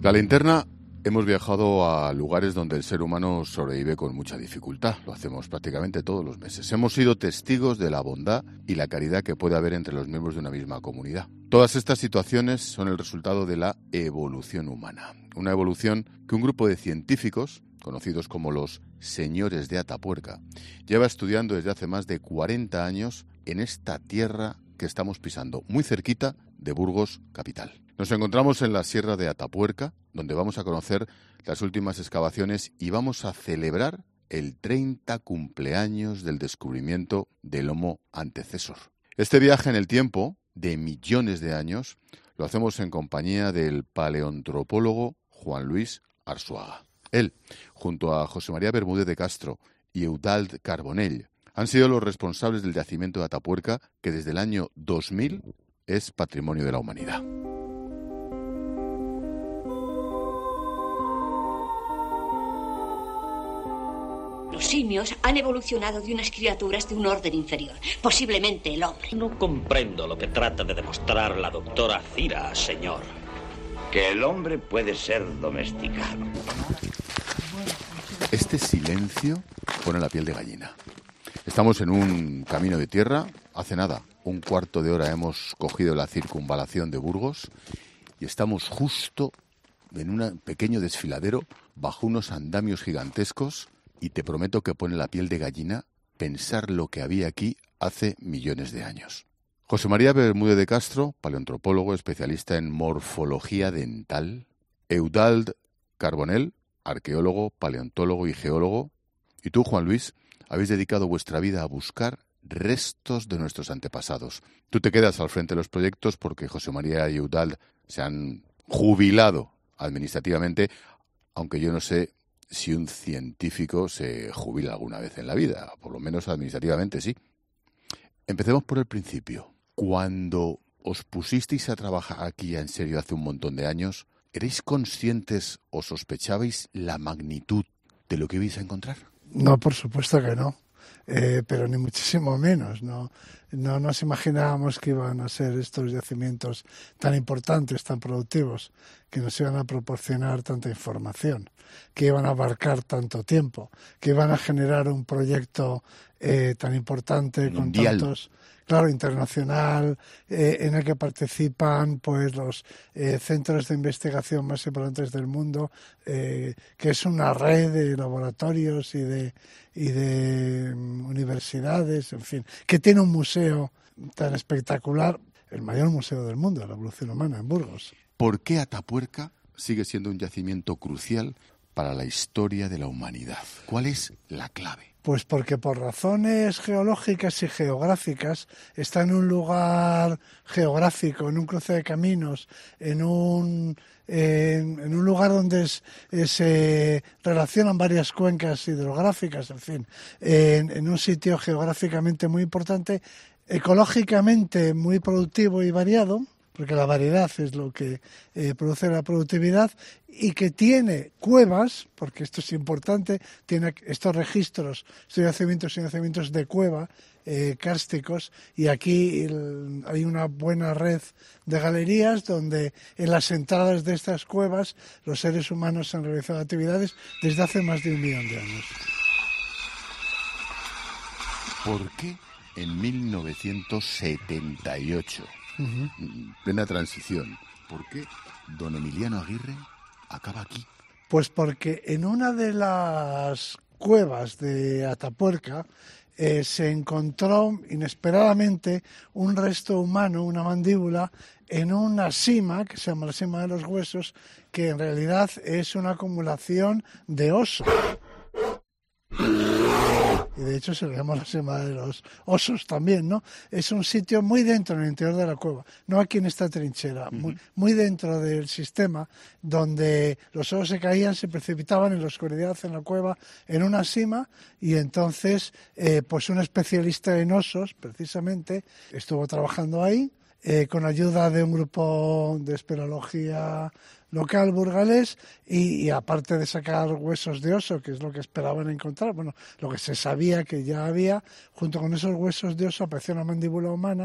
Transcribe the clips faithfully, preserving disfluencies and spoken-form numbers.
La linterna, hemos viajado a lugares donde el ser humano sobrevive con mucha dificultad. Lo hacemos prácticamente todos los meses. Hemos sido testigos de la bondad y la caridad que puede haber entre los miembros de una misma comunidad. Todas estas situaciones son el resultado de la evolución humana. Una evolución que un grupo de científicos, conocidos como los señores de Atapuerca, lleva estudiando desde hace más de cuarenta años en esta tierra que estamos pisando, muy cerquita de Burgos capital. Nos encontramos en la Sierra de Atapuerca, donde vamos a conocer las últimas excavaciones y vamos a celebrar el treinta cumpleaños del descubrimiento del Homo antecesor. Este viaje en el tiempo, de millones de años, lo hacemos en compañía del paleoantropólogo Juan Luis Arzuaga. Él, junto a José María Bermúdez de Castro y Eudald Carbonell, han sido los responsables del yacimiento de Atapuerca, que desde el año dos mil es Patrimonio de la Humanidad. Los simios han evolucionado de unas criaturas de un orden inferior, posiblemente el hombre. No comprendo lo que trata de demostrar la doctora Cira, señor. Que el hombre puede ser domesticado. Este silencio pone la piel de gallina. Estamos en un camino de tierra. Hace nada, un cuarto de hora hemos cogido la circunvalación de Burgos y estamos justo en un pequeño desfiladero bajo unos andamios gigantescos. Y te prometo que pone la piel de gallina pensar lo que había aquí hace millones de años. José María Bermúdez de Castro, paleoantropólogo, especialista en morfología dental. Eudald Carbonell, arqueólogo, paleontólogo y geólogo. Y tú, Juan Luis, habéis dedicado vuestra vida a buscar restos de nuestros antepasados. Tú te quedas al frente de los proyectos porque José María y Eudald se han jubilado administrativamente, aunque yo no sé si un científico se jubila alguna vez en la vida, por lo menos administrativamente sí. Empecemos por el principio. Cuando os pusisteis a trabajar aquí en serio hace un montón de años, ¿erais conscientes o sospechabais la magnitud de lo que ibais a encontrar? No, por supuesto que no, eh, pero ni muchísimo menos. No, no nos imaginábamos que iban a ser estos yacimientos tan importantes, tan productivos, que nos iban a proporcionar tanta información, que iban a abarcar tanto tiempo, que iban a generar un proyecto eh, tan importante mundial, con tantos, claro, internacional, eh, en el que participan pues los eh, centros de investigación más importantes del mundo, eh, que es una red de laboratorios y de y de um, universidades, en fin, que tiene un museo tan espectacular, el mayor museo del mundo de la evolución humana en Burgos. ¿Por qué Atapuerca sigue siendo un yacimiento crucial para la historia de la humanidad? ¿Cuál es la clave? Pues porque por razones geológicas y geográficas está en un lugar geográfico, en un cruce de caminos, en un, en, en un lugar donde es, es, se relacionan varias cuencas hidrográficas, en fin, en, en un sitio geográficamente muy importante, ecológicamente muy productivo y variado, porque la variedad es lo que eh, produce la productividad, y que tiene cuevas, porque esto es importante, tiene estos registros, estos yacimientos y yacimientos de cueva, eh, kársticos, y aquí el, hay una buena red de galerías donde en las entradas de estas cuevas los seres humanos han realizado actividades desde hace más de un millón de años. ¿Por qué en mil novecientos setenta y ocho? Uh-huh. Plena transición. ¿Por qué don Emiliano Aguirre acaba aquí? Pues porque en una de las cuevas de Atapuerca eh, se encontró inesperadamente un resto humano, una mandíbula, en una sima, que se llama la sima de los huesos, que en realidad es una acumulación de osos. Y de hecho se le llama la sima de los osos también, ¿no? Es un sitio muy dentro, en el interior de la cueva, no aquí en esta trinchera, uh-huh. muy, muy dentro del sistema, donde los osos se caían, se precipitaban en la oscuridad en la cueva, en una sima, y entonces eh, pues un especialista en osos, precisamente, estuvo trabajando ahí, eh, con ayuda de un grupo de espeleología local burgalés, y, y aparte de sacar huesos de oso, que es lo que esperaban encontrar, bueno, lo que se sabía que ya había, junto con esos huesos de oso apareció una mandíbula humana.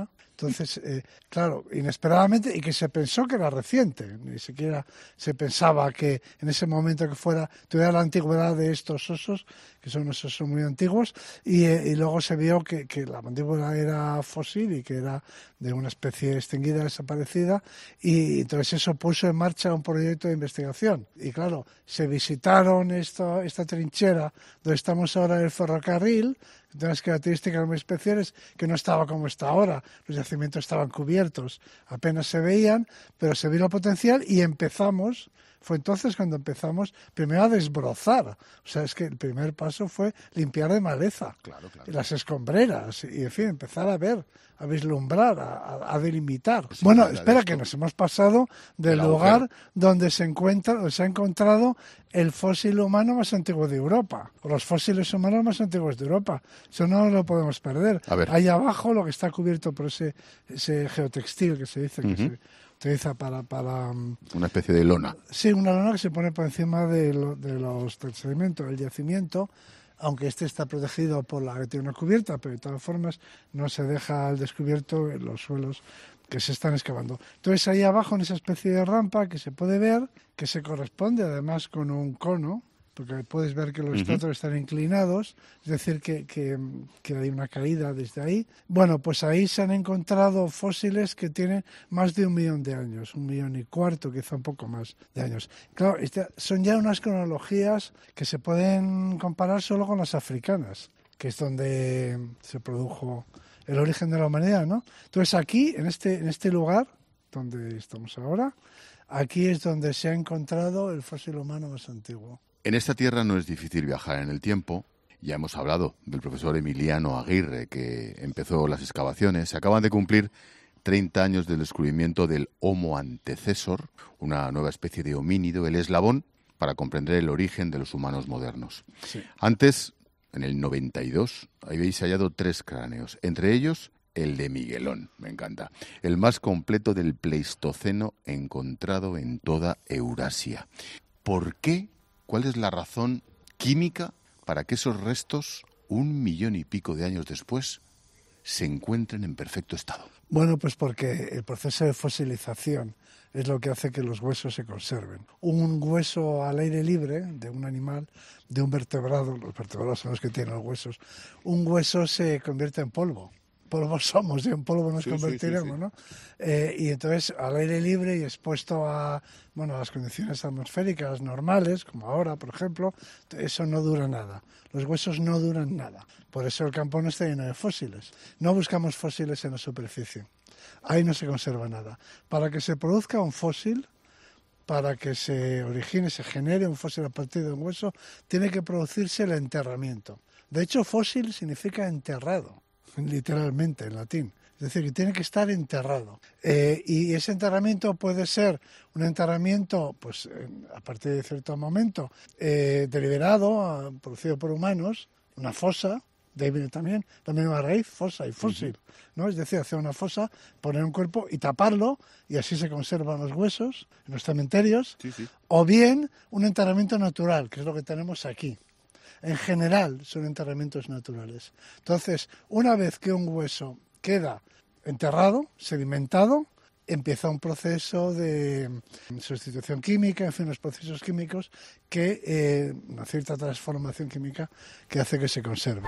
Entonces, eh, claro, inesperadamente, y que se pensó que era reciente, ni siquiera se pensaba que en ese momento que fuera, tuviera la antigüedad de estos osos, que son unos osos muy antiguos, y, eh, y luego se vio que, que la mandíbula era fósil y que era de una especie extinguida, desaparecida, y entonces eso puso en marcha un proyecto de investigación. Y claro, se visitaron esto, esta trinchera donde estamos ahora en el ferrocarril, de unas características muy especiales, que no estaba como está ahora. Los yacimientos estaban cubiertos, apenas se veían, pero se vio el potencial y empezamos, fue entonces cuando empezamos primero a desbrozar. O sea, es que el primer paso fue limpiar de maleza, claro, claro. las escombreras, y en fin, empezar a ver, a vislumbrar, a, a delimitar. Pues bueno, sí, espera, esto, que nos hemos pasado del lugar donde se encuentra, donde se ha encontrado el fósil humano más antiguo de Europa, o los fósiles humanos más antiguos de Europa. Eso no lo podemos perder. A ver. Ahí abajo lo que está cubierto por ese, ese geotextil que se dice, que Uh-huh. se utiliza para, para... Una especie de lona. Sí, una lona que se pone por encima de, lo, de los del sedimento, el yacimiento, aunque este está protegido por la que tiene una cubierta, pero de todas formas no se deja al descubierto en los suelos que se están excavando. Entonces ahí abajo, en esa especie de rampa que se puede ver, que se corresponde además con un cono, porque puedes ver que los estratos uh-huh. están inclinados, es decir, que, que, que hay una caída desde ahí. Bueno, pues ahí se han encontrado fósiles que tienen más de un millón de años, un millón y cuarto, quizá un poco más de años. Claro, este, son ya unas cronologías que se pueden comparar solo con las africanas, que es donde se produjo el origen de la humanidad, ¿no? Entonces aquí, en este, en este lugar donde estamos ahora, aquí es donde se ha encontrado el fósil humano más antiguo. En esta tierra no es difícil viajar en el tiempo. Ya hemos hablado del profesor Emiliano Aguirre, que empezó las excavaciones. Se acaban de cumplir treinta años del descubrimiento del Homo antecesor, una nueva especie de homínido, el eslabón, para comprender el origen de los humanos modernos. Sí. Antes, en el noventa y dos, habéis hallado tres cráneos, entre ellos el de Miguelón, me encanta, el más completo del Pleistoceno encontrado en toda Eurasia. ¿Por qué? ¿Cuál es la razón química para que esos restos, un millón y pico de años después, se encuentren en perfecto estado? Bueno, pues porque el proceso de fosilización es lo que hace que los huesos se conserven. Un hueso al aire libre de un animal, de un vertebrado, los vertebrados son los que tienen los huesos, un hueso se convierte en polvo. Polvo somos y en polvo nos sí, convertiremos, sí, sí, sí. ¿no? Eh, y entonces al aire libre y expuesto a, bueno, a las condiciones atmosféricas normales, como ahora, por ejemplo, eso no dura nada. Los huesos no duran nada. Por eso el campo no está lleno de fósiles. No buscamos fósiles en la superficie. Ahí no se conserva nada. Para que se produzca un fósil, para que se origine, se genere un fósil a partir de un hueso, tiene que producirse el enterramiento. De hecho, fósil significa enterrado, literalmente en latín. Es decir, que tiene que estar enterrado. Eh, y ese enterramiento puede ser un enterramiento, pues a partir de cierto momento, eh, deliberado, producido por humanos, una fosa, de ahí viene también la misma raíz, fosa y fósil, ¿no? Es decir, hacer una fosa, poner un cuerpo y taparlo, y así se conservan los huesos en los cementerios, sí, sí. O bien un enterramiento natural, que es lo que tenemos aquí. En general son enterramientos naturales. Entonces, una vez que un hueso queda enterrado, sedimentado, empieza un proceso de sustitución química, en fin, los procesos químicos que, eh, una cierta transformación química que hace que se conserve.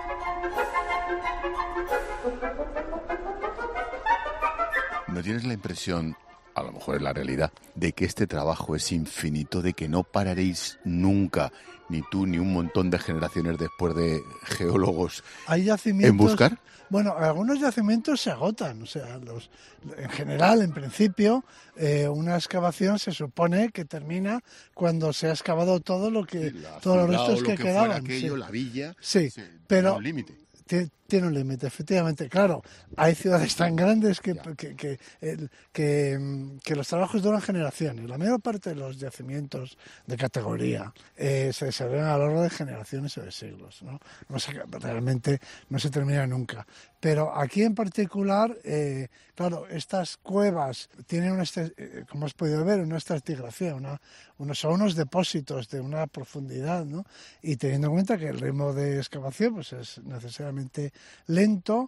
¿No tienes la impresión, a lo mejor es la realidad, de que este trabajo es infinito, de que no pararéis nunca, ni tú ni un montón de generaciones después de geólogos, ¿Hay yacimientos, en buscar? Bueno, algunos yacimientos se agotan, o sea, los, en general, en principio, eh, una excavación se supone que termina cuando se ha excavado todo lo que, sí, todos los restos que, que quedaban. Aquello, sí. La villa, sí, sí, pero un límite. Tiene un límite, efectivamente. Claro, hay ciudades tan grandes que, que, que, que, que los trabajos duran generaciones. La mayor parte de los yacimientos de categoría eh, se desarrollan a lo largo de generaciones o de siglos, ¿no? No se, realmente no se termina nunca. Pero aquí en particular, eh, claro, estas cuevas tienen, una, como has podido ver, una estratigrafía, una, unos, son unos depósitos de una profundidad, ¿no? Y teniendo en cuenta que el ritmo de excavación pues es necesariamente lento,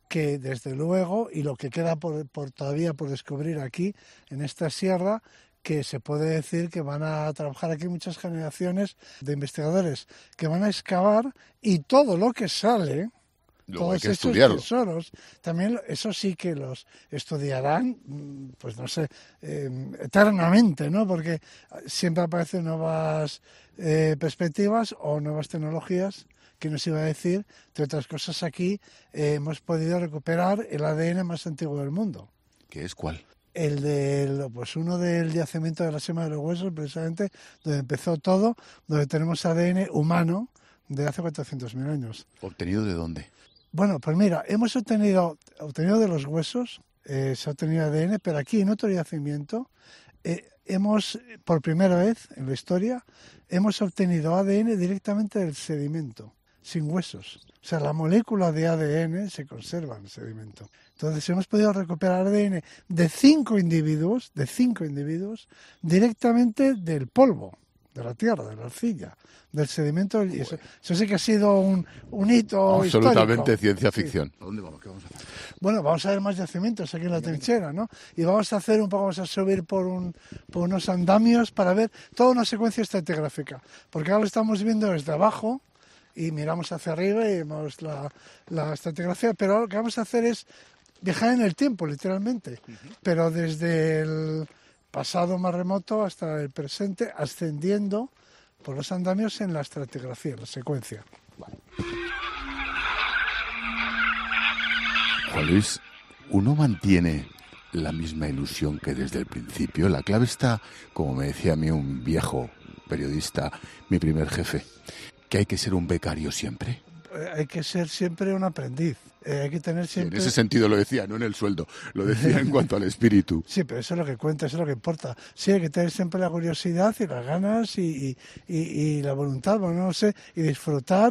que desde luego, y lo que queda por, por todavía por descubrir aquí, en esta sierra, que se puede decir que van a trabajar aquí muchas generaciones de investigadores que van a excavar, y todo lo que sale, Luego hay todos que estos estudiarlo. tesoros, también eso sí que los estudiarán, pues no sé, eh, eternamente, ¿no? Porque siempre aparecen nuevas eh, perspectivas o nuevas tecnologías. Que nos iba a decir, entre otras cosas, aquí eh, hemos podido recuperar el A D N más antiguo del mundo. ¿Qué es cuál? El del, pues uno del yacimiento de la Sema de los Huesos, precisamente, donde empezó todo, donde tenemos A D N humano de hace cuatrocientos mil años. ¿Obtenido de dónde? Bueno, pues mira, hemos obtenido, obtenido de los huesos, eh, se ha obtenido A D N, pero aquí en otro yacimiento eh, hemos, por primera vez en la historia, hemos obtenido A D N directamente del sedimento, sin huesos. O sea, la molécula de A D N se conserva en el sedimento. Entonces hemos podido recuperar A D N de cinco individuos, de cinco individuos, directamente del polvo, de la tierra, de la arcilla, del sedimento. Y eso, eso sí que ha sido un, un hito absolutamente histórico. ciencia ficción. Sí. ¿A dónde vamos? ¿Qué vamos a hacer? Bueno, vamos a ver más yacimientos aquí en la trinchera, ¿no? Y vamos a hacer un poco, vamos a subir por, un, por unos andamios para ver toda una secuencia estratigráfica. Porque ahora lo estamos viendo desde abajo y miramos hacia arriba y vemos la, la estratigrafía, pero lo que vamos a hacer es viajar en el tiempo, literalmente, uh-huh. Pero desde el pasado más remoto hasta el presente, ascendiendo por los andamios en la estratigrafía, en la secuencia. Vale. Juan Luis, ¿uno mantiene la misma ilusión que desde el principio? La clave está, como me decía a mí un viejo periodista, mi primer jefe, que hay que ser un becario siempre. Hay que ser siempre un aprendiz. Eh, hay que tener siempre... En ese sentido lo decía, no en el sueldo, lo decía en cuanto al espíritu. Sí, pero eso es lo que cuenta, eso es lo que importa. Sí, hay que tener siempre la curiosidad y las ganas y, y, y, y la voluntad, bueno, no sé, y disfrutar.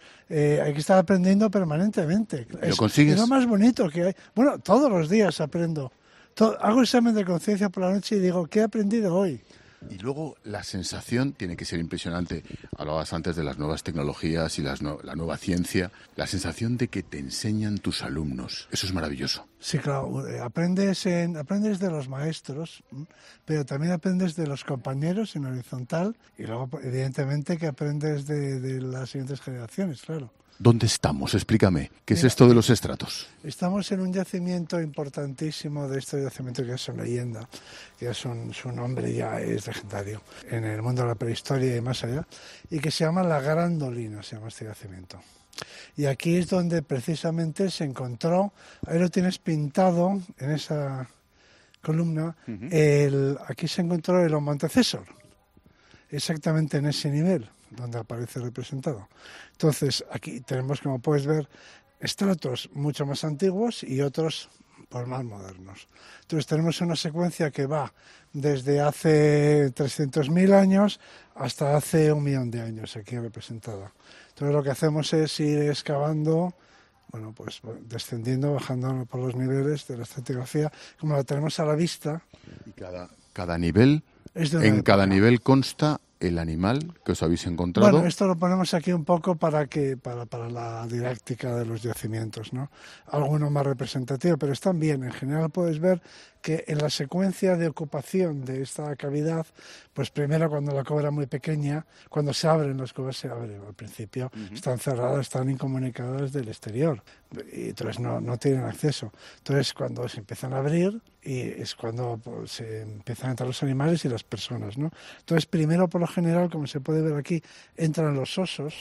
Eh, hay que estar aprendiendo permanentemente. ¿Lo es, consigues? Es lo más bonito que hay. Bueno, todos los días aprendo. Todo, hago examen de conciencia por la noche y digo, ¿qué he aprendido hoy? Y luego la sensación tiene que ser impresionante. Hablabas antes de las nuevas tecnologías y las no, la nueva ciencia. La sensación de que te enseñan tus alumnos. Eso es maravilloso. Sí, claro. Aprendes, en, aprendes de los maestros, pero también aprendes de los compañeros en horizontal y luego, evidentemente, que aprendes de, de las siguientes generaciones, claro. ¿Dónde estamos? Explícame. ¿Qué Mira, es esto de los estratos? Estamos en un yacimiento importantísimo de estos yacimientos que son leyenda, que son, su nombre ya es legendario en el mundo de la prehistoria y más allá, y que se llama La Gran Dolina, se llama este yacimiento. Y aquí es donde precisamente se encontró, ahí lo tienes pintado en esa columna, uh-huh. el, aquí se encontró el Homo antecesor, exactamente en ese nivel donde aparece representado. Entonces, aquí tenemos, como puedes ver, estratos mucho más antiguos y otros pues, más modernos. Entonces, tenemos una secuencia que va desde hace trescientos mil años hasta hace un millón de años aquí representada. Entonces, lo que hacemos es ir excavando, bueno, pues descendiendo, bajando por los niveles de la estratigrafía, como la tenemos a la vista. Y cada, cada nivel, es de una en época. Cada nivel consta el animal que os habéis encontrado. Bueno, esto lo ponemos aquí un poco para que para, para la didáctica de los yacimientos, ¿no? Alguno más representativo, pero están bien. En general puedes ver que en la secuencia de ocupación de esta cavidad, pues primero cuando la cueva era muy pequeña, cuando se abren las cuevas se abren al principio, uh-huh. Están cerradas, están incomunicadas del exterior y entonces no, no tienen acceso. Entonces cuando se empiezan a abrir y es cuando pues, se empiezan a entrar los animales y las personas, ¿no? Entonces primero por lo general, como se puede ver aquí, entran los osos,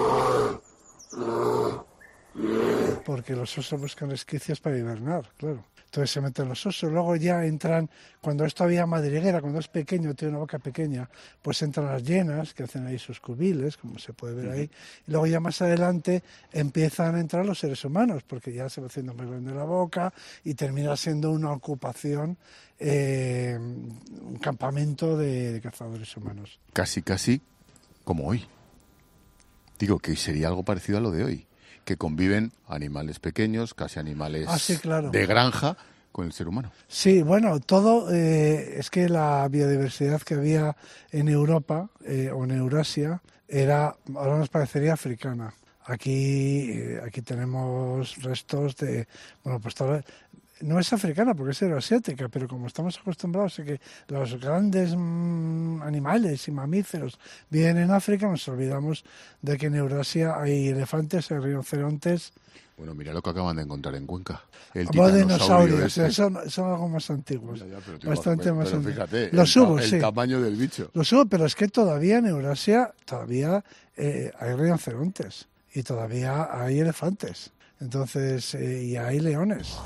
porque los osos buscan resquicios para hibernar, claro. Entonces se meten los osos, luego ya entran, cuando es todavía madriguera, cuando es pequeño, tiene una boca pequeña, pues entran las hienas, que hacen ahí sus cubiles, como se puede ver ahí, y luego ya más adelante empiezan a entrar los seres humanos, porque ya se va haciendo más grande la boca y termina siendo una ocupación, eh, un campamento de, de cazadores humanos. Casi, casi como hoy. Digo que sería algo parecido a lo de hoy. Que conviven animales pequeños, casi animales ah, sí, claro. de granja, con el ser humano. Sí, bueno, todo, eh, es que la biodiversidad que había en Europa eh, o en Eurasia era, ahora nos parecería africana. Aquí, eh, aquí tenemos restos de, bueno, pues toda, no es africana porque es euroasiática, pero como estamos acostumbrados a que los grandes mmm, animales y mamíferos viven en África, nos olvidamos de que en Eurasia hay elefantes, hay rinocerontes. Bueno, mira lo que acaban de encontrar en Cuenca. El dinosaurios, ese. son, son algo más antiguos. Ya, ya, pero tío, bastante pero, más pero antiguos. Fíjate, los el, hubo, el sí. tamaño del bicho. Los hubo, pero es que todavía en Eurasia todavía eh, hay rinocerontes y todavía hay elefantes. Entonces, eh, y hay leones.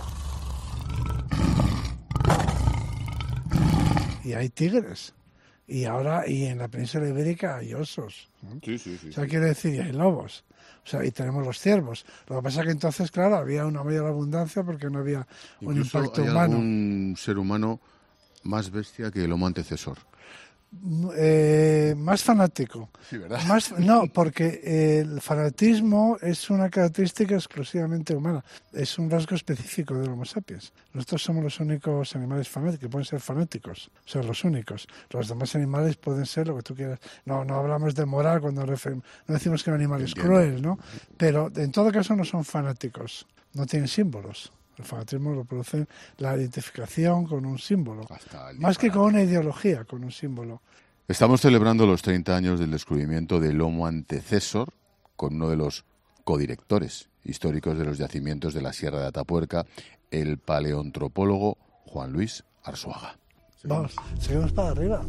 Y hay tigres. Y ahora, y en la península ibérica hay osos. ¿no? Sí, sí, sí. O sea, sí. quiere decir, y hay lobos. O sea, y tenemos los ciervos. Lo que pasa es que entonces, claro, había una mayor abundancia porque no había un Incluso impacto hay humano. algún ser humano más bestia que el homo antecesor. Eh, más fanático. Sí, ¿verdad? Más, no, porque eh, el fanatismo es una característica exclusivamente humana. Es un rasgo específico del Homo sapiens. Nosotros somos los únicos animales fanáticos, que pueden ser fanáticos. O sea, los únicos. Los demás animales pueden ser lo que tú quieras. No, no hablamos de moral cuando referimos, no decimos que un animal Entiendo. es cruel, ¿no? Pero en todo caso no son fanáticos. No tienen símbolos. El fanatismo lo produce la identificación con un símbolo, más que con una ideología, con un símbolo. Estamos celebrando los treinta años del descubrimiento del Homo antecesor con uno de los codirectores históricos de los yacimientos de la Sierra de Atapuerca, el paleoantropólogo Juan Luis Arzuaga. Vamos, seguimos para arriba.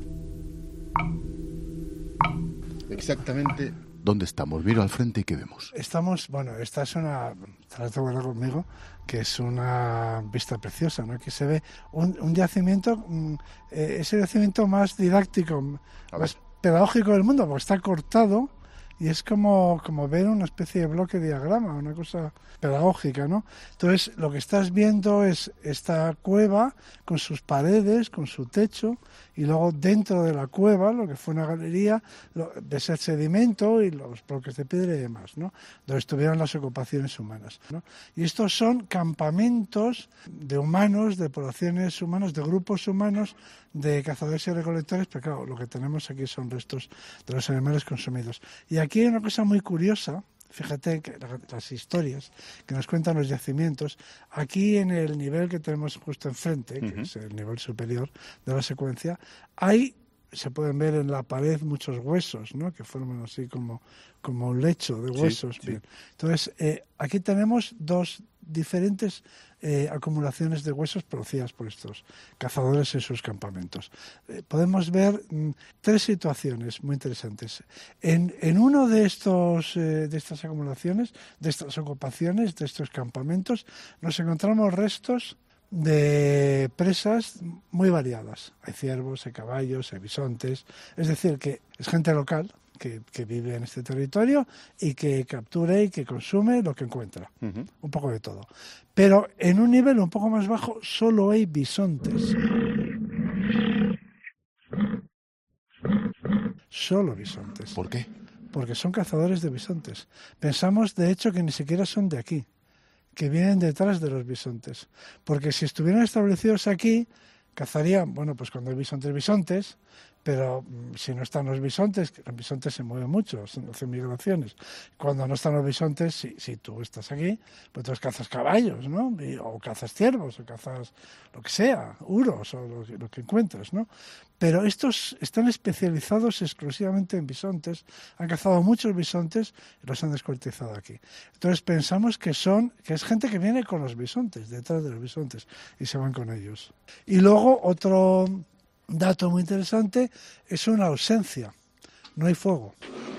Exactamente. ¿Dónde estamos? Miro al frente y ¿qué vemos? Estamos, bueno, esta es una, estarás de acuerdo conmigo, que es una vista preciosa, ¿no? Aquí se ve un, un yacimiento, eh, es el yacimiento más didáctico, más pedagógico del mundo, porque está cortado y es como, como ver una especie de bloque diagrama, una cosa pedagógica, ¿no? Entonces, lo que estás viendo es esta cueva con sus paredes, con su techo, y luego dentro de la cueva, lo que fue una galería, lo, ves el sedimento y los bloques de piedra y demás, ¿no? Donde estuvieron las ocupaciones humanas, ¿no? Y estos son campamentos de humanos, de poblaciones humanas, de grupos humanos, de cazadores y recolectores, pero claro, lo que tenemos aquí son restos de los animales consumidos. Y aquí hay una cosa muy curiosa. Fíjate que las historias que nos cuentan los yacimientos, aquí en el nivel que tenemos justo enfrente, que uh-huh. es el nivel superior de la secuencia, hay, se pueden ver en la pared muchos huesos, ¿no? Que forman así como, como un lecho de huesos. Sí, Bien. Sí. Entonces, eh, aquí tenemos dos diferentes eh, acumulaciones de huesos producidas por estos cazadores en sus campamentos. Eh, podemos ver mm, tres situaciones muy interesantes. En, en uno de estos eh, de estas acumulaciones, de estas ocupaciones, de estos campamentos, nos encontramos restos de presas muy variadas. Hay ciervos, hay caballos, hay bisontes. Es decir, que es gente local que, que vive en este territorio y que captura y que consume lo que encuentra. Uh-huh. Un poco de todo. Pero en un nivel un poco más bajo solo hay bisontes. Solo bisontes. ¿Por qué? Porque son cazadores de bisontes. Pensamos, de hecho, que ni siquiera son de aquí, que vienen detrás de los bisontes. Porque si estuvieran establecidos aquí, cazarían, bueno, pues cuando hay bisontes, bisontes, pero si no están los bisontes, los bisontes se mueven mucho, hacen migraciones. Cuando no están los bisontes, si, si tú estás aquí, pues tú cazas caballos, ¿no? Y, o cazas ciervos, o cazas lo que sea, uros, o lo, lo que encuentres, ¿no? Pero estos están especializados exclusivamente en bisontes, han cazado muchos bisontes y los han descuartizado aquí. Entonces pensamos que son, que es gente que viene con los bisontes, detrás de los bisontes, y se van con ellos. Y luego otro dato muy interesante es una ausencia, no hay fuego.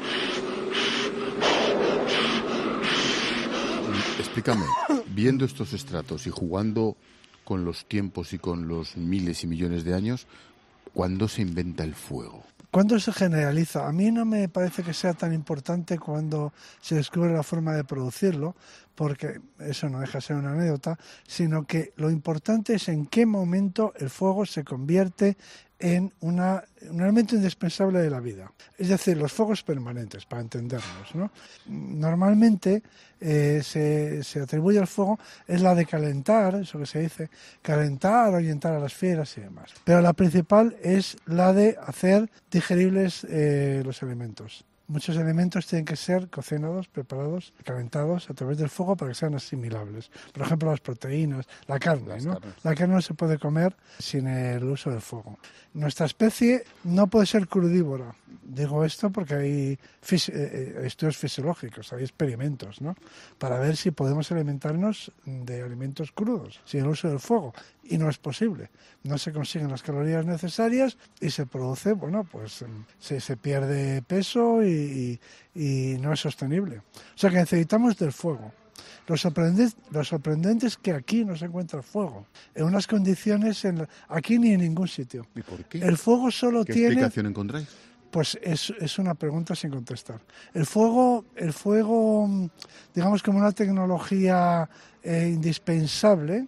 Explícame, viendo estos estratos y jugando con los tiempos y con los miles y millones de años, ¿cuándo se inventa el fuego? ¿Cuándo se generaliza? A mí no me parece que sea tan importante cuando se descubre la forma de producirlo, porque eso no deja de ser una anécdota, sino que lo importante es en qué momento el fuego se convierte en una, un elemento indispensable de la vida. Es decir, los fuegos permanentes, para entendernos, ¿no? Normalmente eh, se, se atribuye al fuego es la de calentar, eso que se dice, calentar, ahuyentar a las fieras y demás. Pero la principal es la de hacer digeribles eh, los alimentos. muchos alimentos tienen que ser cocinados, preparados, calentados a través del fuego para que sean asimilables. Por ejemplo, las proteínas, la carne, Las ¿no? carnes. La carne no se puede comer sin el uso del fuego. Nuestra especie no puede ser crudívora. Digo esto porque hay fisi- eh, estudios fisiológicos, hay experimentos, ¿no? Para ver si podemos alimentarnos de alimentos crudos sin el uso del fuego. Y no es posible. No se consiguen las calorías necesarias y se produce, bueno, pues se, se pierde peso y, y, y no es sostenible. O sea que necesitamos del fuego. Lo sorprendente, lo sorprendente es que aquí no se encuentra fuego, en unas condiciones, en la, aquí ni en ningún sitio. ¿Y por qué? El fuego solo ¿Qué tiene... explicación encontráis? Pues es, es una pregunta sin contestar. El fuego, el fuego, digamos como una tecnología eh, indispensable,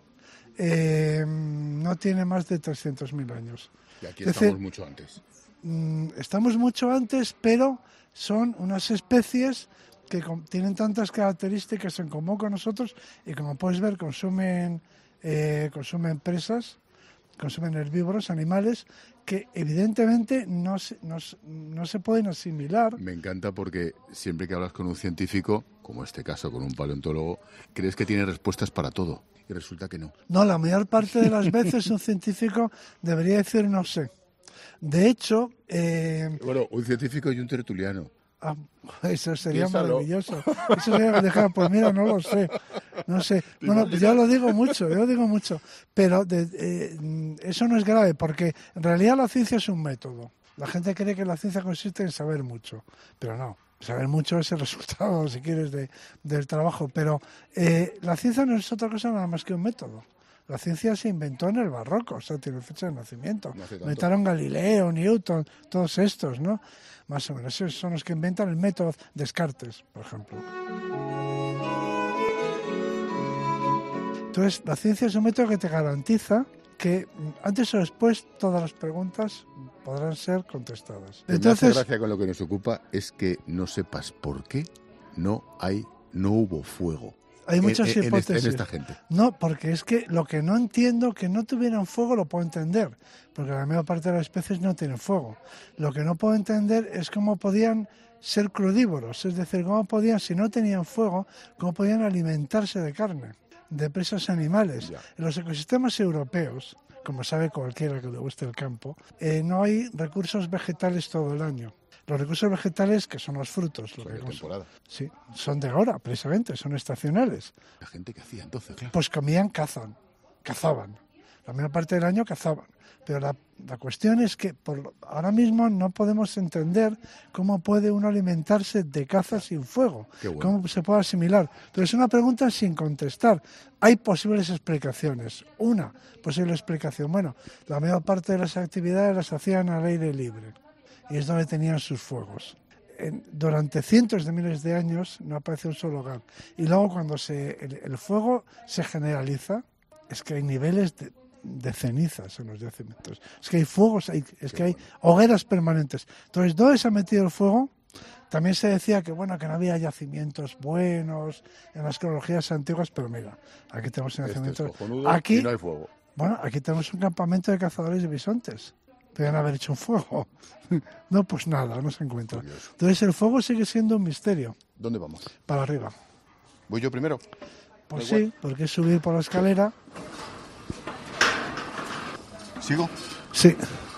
eh, no tiene más de trescientos mil años. Y aquí Es estamos decir, mucho antes. Mm, estamos mucho antes, pero son unas especies que con- tienen tantas características en común con nosotros y como puedes ver consumen, eh, consumen presas, consumen herbívoros, animales que evidentemente no se, no, se- no se pueden asimilar. Me encanta porque siempre que hablas con un científico, como este caso con un paleontólogo, crees que tiene respuestas para todo y resulta que no. No, la mayor parte de las veces un científico debería decir no sé. De hecho, eh, Bueno, un científico y un tertuliano. ah, eso sería Piénsalo. maravilloso. Eso sería dejar, pues mira, no lo sé, no sé. Bueno, pues yo lo digo mucho, yo lo digo mucho, pero de- eh, eso no es grave porque en realidad la ciencia es un método. La gente cree que la ciencia consiste en saber mucho, pero no. Saber mucho es el resultado, si quieres, de, del trabajo. Pero eh, la ciencia no es otra cosa nada más que un método. La ciencia se inventó en el barroco, o sea, tiene fecha de nacimiento. No hace tanto. Inventaron Galileo, Newton, todos estos, ¿no? Más o menos, esos son los que inventan el método Descartes, por ejemplo. Entonces, la ciencia es un método que te garantiza que mm, antes o después todas las preguntas podrán ser contestadas. Lo que me hace Entonces, gracia con lo que nos ocupa es que no sepas por qué no hay, no hubo fuego. hay en- muchas en, en esta- hipótesis. en esta gente. No, porque es que lo que no entiendo, que no tuvieran fuego, lo puedo entender, porque la mayor parte de las especies no tienen fuego. Lo que no puedo entender es cómo podían ser crudívoros, es decir, cómo podían, si no tenían fuego, cómo podían alimentarse de carne, de presas animales. Ya. En los ecosistemas europeos, como sabe cualquiera que le guste el campo, eh, no hay recursos vegetales todo el año. Los recursos vegetales, que son los frutos, lo Son que de consu- temporada. sí, son de ahora, precisamente, son estacionales. La gente que hacía entonces, claro. Pues comían, cazan, cazaban. La mayor parte del año cazaban. Pero la, la cuestión es que por, lo- ahora mismo no podemos entender cómo puede uno alimentarse de caza sin fuego. Qué bueno. Cómo se puede asimilar. Pero es una pregunta sin contestar. Hay posibles explicaciones. Una posible explicación. Bueno, la mayor parte de las actividades las hacían al aire libre. Y es donde tenían sus fuegos. En- durante cientos de miles de años no aparece un solo hogar. Y luego cuando se, el, el fuego se generaliza, es que hay niveles de, de cenizas en los yacimientos. Es que hay fuegos, hay, es que hay hogueras permanentes. Entonces, ¿dónde se ha metido el fuego? También se decía que bueno que no había yacimientos buenos en las cronologías antiguas, pero mira, aquí tenemos un Este es yacimiento. cojonudo Aquí, y no hay fuego. bueno, aquí tenemos un campamento de cazadores de bisontes. Podrían haber hecho un fuego. No, pues nada, no se encuentra. Curioso. Entonces el fuego sigue siendo un misterio. ¿Dónde vamos? Para arriba. ¿Voy yo primero? Pues Da igual. sí, porque es subir por la escalera. ¿Sigo? Sí.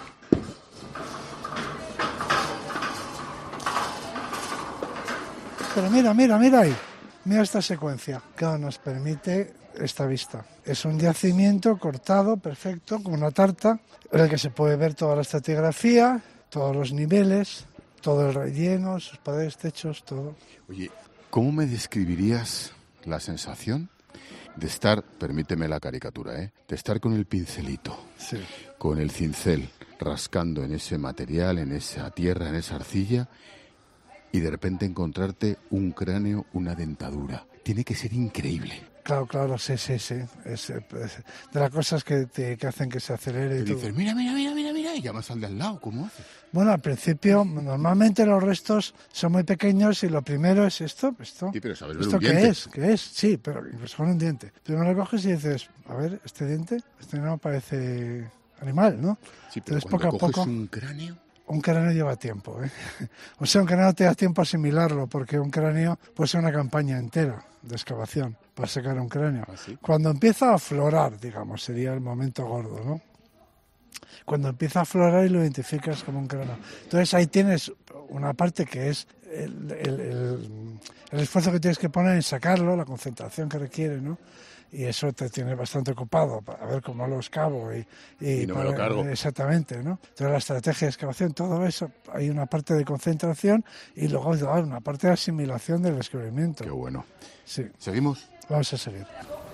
Pero mira, mira, mira ahí. Mira esta secuencia que nos permite esta vista. Es un yacimiento cortado, perfecto, como una tarta, en el que se puede ver toda la estratigrafía, todos los niveles, todo el relleno, sus paredes, techos, todo. Oye, ¿cómo me describirías la sensación de estar, permíteme la caricatura, ¿eh? de estar con el pincelito, Sí. con el cincel, rascando en ese material, en esa tierra, en esa arcilla, y de repente encontrarte un cráneo, una dentadura? Tiene que ser increíble. Claro, claro, sí, sí, sí. Es, eh, es de las cosas que, te, que hacen que se acelere Y y todo. dices, mira, mira, mira, mira, mira, y llamas al de al lado, ¿cómo haces? Bueno, al principio, normalmente los restos son muy pequeños y lo primero es esto, esto. Sí, pero sabes ver ¿Esto un qué diente. es? ¿Qué es? Sí, pero incluso con un diente. Primero lo coges y dices, a ver, este diente, este no parece animal, ¿no? Sí, pero Entonces, cuando poco a coges poco- un cráneo, un cráneo lleva tiempo, ¿eh? O sea, un cráneo te da tiempo a asimilarlo, porque un cráneo puede ser una campaña entera de excavación para sacar un cráneo. ¿Ah, sí? Cuando empieza a aflorar, digamos, sería el momento gordo, ¿no? Cuando empieza a aflorar y lo identificas como un cráneo. Entonces ahí tienes una parte que es el, el, el, el esfuerzo que tienes que poner en sacarlo, la concentración que requiere, ¿no? Y eso te tiene bastante ocupado para ver cómo lo excavo y, y, Y no me para, lo cargo. exactamente, ¿no? Entonces la estrategia de excavación, todo eso, hay una parte de concentración y luego hay una parte de asimilación del descubrimiento. Qué bueno. Sí, ¿Seguimos? vamos a seguir.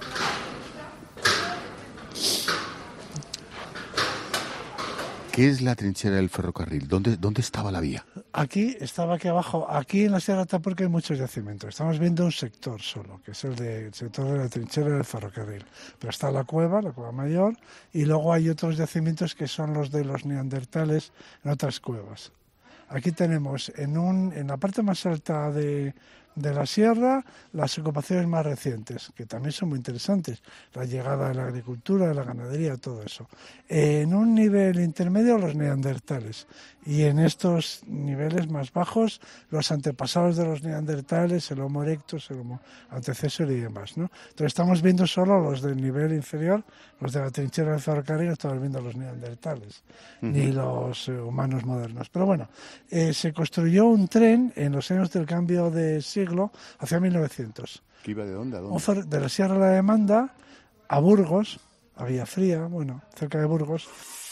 ¿Qué es la trinchera del ferrocarril? ¿Dónde, dónde estaba la vía? Aquí, estaba aquí abajo, aquí en la Sierra de Atapuerca hay muchos yacimientos. Estamos viendo un sector solo, que es el, de, el sector de la trinchera del ferrocarril. Pero está la cueva, la cueva mayor, y luego hay otros yacimientos que son los de los neandertales en otras cuevas. Aquí tenemos en, un, en la parte más alta de, de la sierra las ocupaciones más recientes, que también son muy interesantes. La llegada de la agricultura, de la ganadería, todo eso. En un nivel intermedio los neandertales y en estos niveles más bajos los antepasados de los neandertales, el Homo erectus, el Homo antecesor y demás, ¿no? Entonces estamos viendo solo los del nivel inferior, los de la trinchera del ferrocarril, no estamos viendo los neandertales, uh-huh. ni los eh, humanos modernos. Pero bueno, eh, se construyó un tren en los años del cambio de siglo, hacia mil novecientos. ¿Qué iba de dónde a dónde? De la Sierra de la Demanda a Burgos, a Villafría, bueno, cerca de Burgos,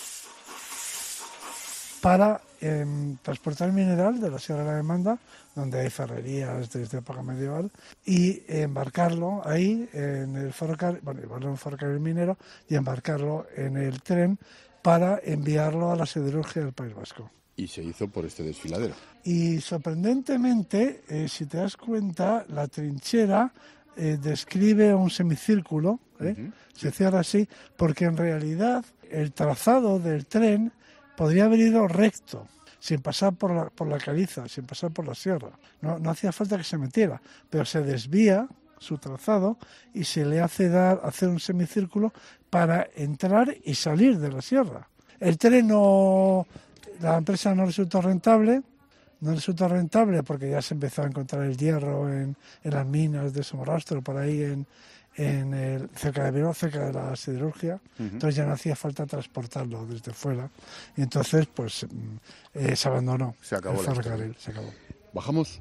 para eh, transportar mineral de la Sierra de la Demanda, donde hay ferrerías desde época medieval, y embarcarlo ahí en el ferrocarril, bueno, llevarlo en el ferrocarril minero y embarcarlo en el tren para enviarlo a la siderurgia del País Vasco. Y se hizo por este desfiladero. Y sorprendentemente, eh, si te das cuenta, la trinchera eh, describe un semicírculo, ¿eh? Uh-huh. Se cierra así, porque en realidad el trazado del tren podría haber ido recto, sin pasar por la, por la caliza, sin pasar por la sierra. No, no hacía falta que se metiera, pero se desvía su trazado y se le hace dar hacer un semicírculo para entrar y salir de la sierra. El tren no... La empresa no resultó rentable, no resultó rentable porque ya se empezó a encontrar el hierro en, en las minas de Somorrostro, por ahí en, en el, cerca de Bilbao, cerca de la siderurgia. Uh-huh. Entonces ya no hacía falta transportarlo desde fuera. Y entonces pues eh, se abandonó. Se acabó el ferrocarril, se acabó. Bajamos.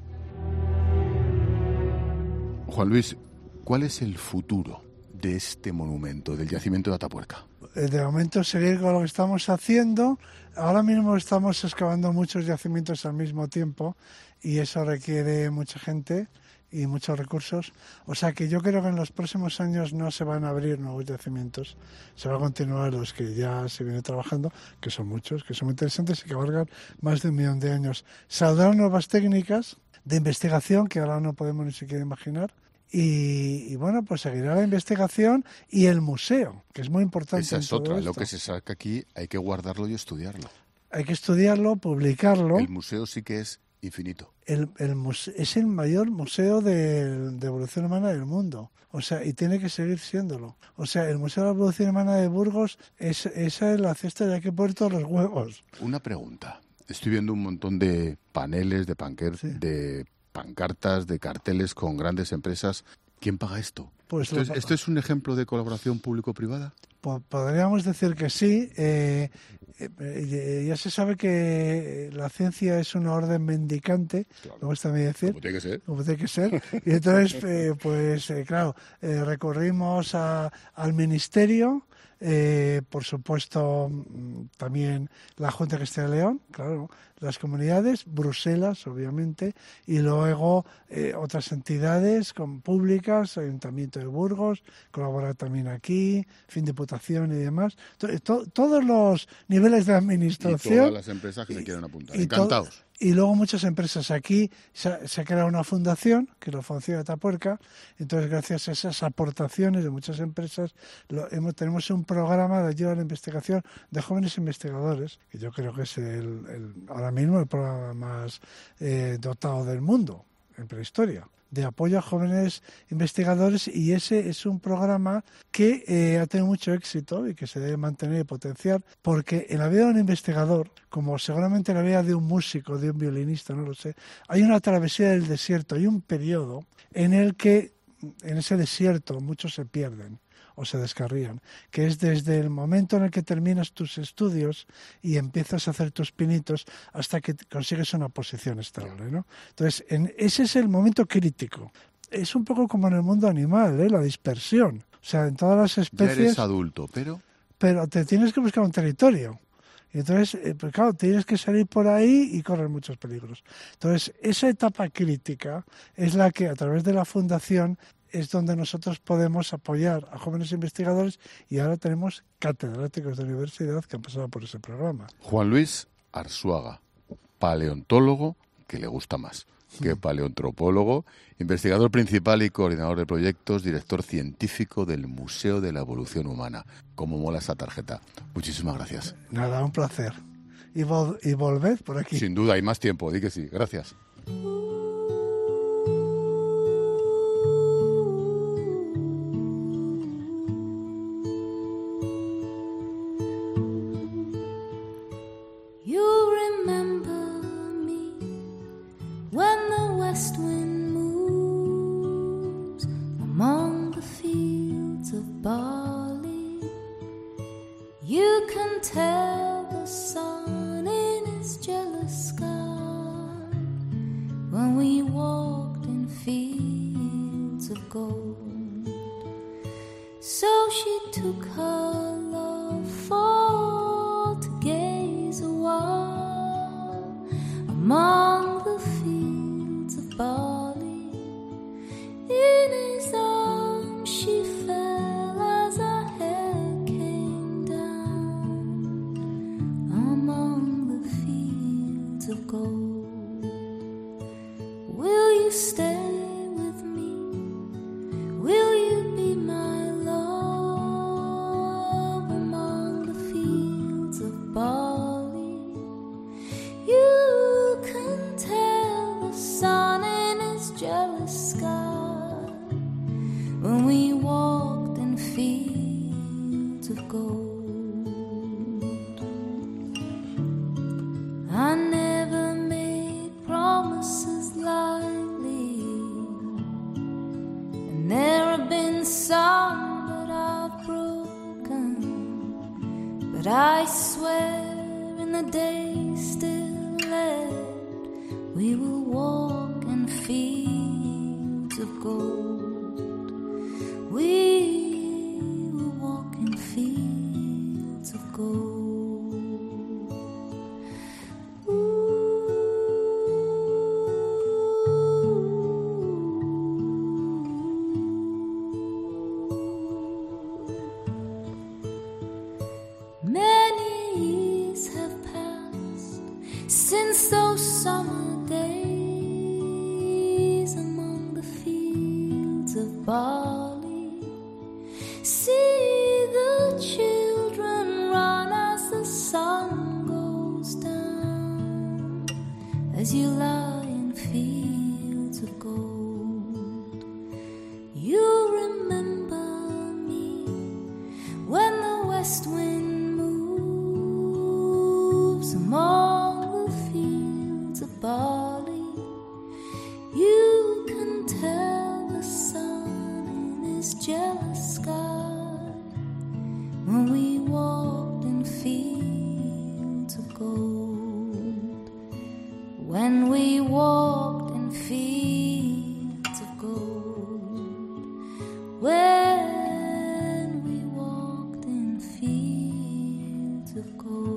Juan Luis, ¿cuál es el futuro de este monumento, del yacimiento de Atapuerca? De momento seguir con lo que estamos haciendo. Ahora mismo estamos excavando muchos yacimientos al mismo tiempo y eso requiere mucha gente y muchos recursos. O sea que yo creo que en los próximos años no se van a abrir nuevos yacimientos. Se van a continuar los que ya se viene trabajando, que son muchos, que son muy interesantes y que abarcan más de un millón de años. Saldrán nuevas técnicas de investigación que ahora no podemos ni siquiera imaginar. Y, y bueno, pues seguirá la investigación y el museo, que es muy importante. Esa es en todo otra, esto. Lo que se saca aquí hay que guardarlo y estudiarlo. Hay que estudiarlo, publicarlo. El museo sí que es infinito. El, el muse- es el mayor museo de, de evolución humana del mundo. O sea, y tiene que seguir siéndolo. O sea, el Museo de la Evolución Humana de Burgos, es, esa es la cesta de aquí puerto los huevos. Una pregunta. Estoy viendo un montón de paneles, de panquer, sí. de pancartas, de carteles con grandes empresas. ¿Quién paga esto? Pues ¿Esto, es, ¿Esto es un ejemplo de colaboración público-privada? Podríamos decir que sí. Eh, eh, ya se sabe que la ciencia es una orden mendicante, claro. Me gusta a mí decir. Como tiene que ser. Como tiene que ser. Y entonces, eh, pues eh, claro, eh, recurrimos a, al Ministerio, eh, por supuesto también la Junta de Castilla y León, claro, las comunidades, Bruselas, obviamente, y luego eh, otras entidades con públicas, Ayuntamiento de Burgos, colabora también aquí, fin Diputación y demás. To, to, todos los niveles de administración. Y todas las empresas que se quieren apuntar. Encantados. To, y luego muchas empresas. Aquí se, se ha creado una fundación, que es la Fundación de Atapuerca. Entonces, gracias a esas aportaciones de muchas empresas, lo, hemos, tenemos un programa de ayuda a la investigación de jóvenes investigadores, que yo creo que es el, el ahora mismo el programa más eh, dotado del mundo en prehistoria. de apoyo a jóvenes investigadores, y ese es un programa que eh, ha tenido mucho éxito y que se debe mantener y potenciar, porque en la vida de un investigador, como seguramente en la vida de un músico, de un violinista, no lo sé, hay una travesía del desierto, hay un periodo en el que en ese desierto muchos se pierden o se descarrían, que es desde el momento en el que terminas tus estudios y empiezas a hacer tus pinitos hasta que consigues una posición estable, ¿no? Entonces, en, ese es el momento crítico. Es un poco como en el mundo animal, ¿eh? La dispersión. O sea, en todas las especies... Ya eres adulto, pero... Pero te tienes que buscar un territorio. Y entonces, eh, pues claro, tienes que salir por ahí y correr muchos peligros. Entonces, esa etapa crítica es la que, a través de la Fundación, es donde nosotros podemos apoyar a jóvenes investigadores, y ahora tenemos catedráticos de universidad que han pasado por ese programa. Juan Luis Arzuaga, paleontólogo, que le gusta más que paleoantropólogo, investigador principal y coordinador de proyectos, director científico del Museo de la Evolución Humana. Cómo mola esa tarjeta. Muchísimas gracias. Nada, un placer. Y, vol- y volved por aquí. Sin duda, hay más tiempo, di que sí. Gracias. When we walked in fields of gold.